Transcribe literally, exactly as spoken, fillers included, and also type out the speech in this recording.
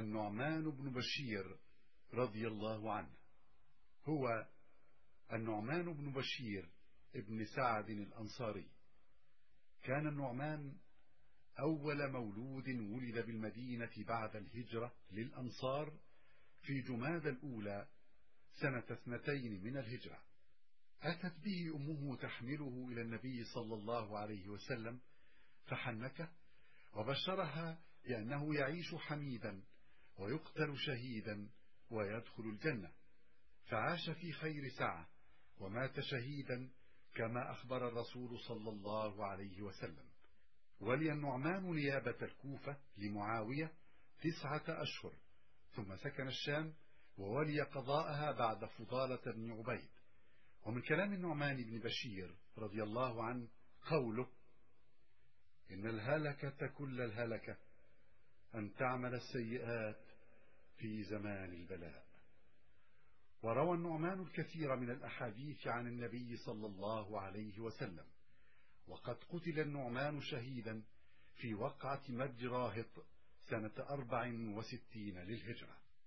النعمان بن بشير رضي الله عنه. هو النعمان بن بشير ابن سعد الأنصاري. كان النعمان أول مولود ولد بالمدينة بعد الهجرة للأنصار في جمادى الأولى سنة اثنتين من الهجرة. أتت به أمه تحمله إلى النبي صلى الله عليه وسلم فحنكه وبشرها بأنه يعيش حميدا ويقتل شهيدا ويدخل الجنة، فعاش في خير سعة ومات شهيدا كما أخبر الرسول صلى الله عليه وسلم. ولي النعمان نيابة الكوفة لمعاوية تسعة أشهر، ثم سكن الشام وولي قضاءها بعد فضالة بن عبيد. ومن كلام النعمان بن بشير رضي الله عنه قوله: إن الهلكة كل الهلكة أن تعمل السيئات في زمان البلاء. وروى النعمان الكثير من الأحاديث عن النبي صلى الله عليه وسلم، وقد قتل النعمان شهيدا في وقعة مد راهط سنة أربع وستين للهجرة.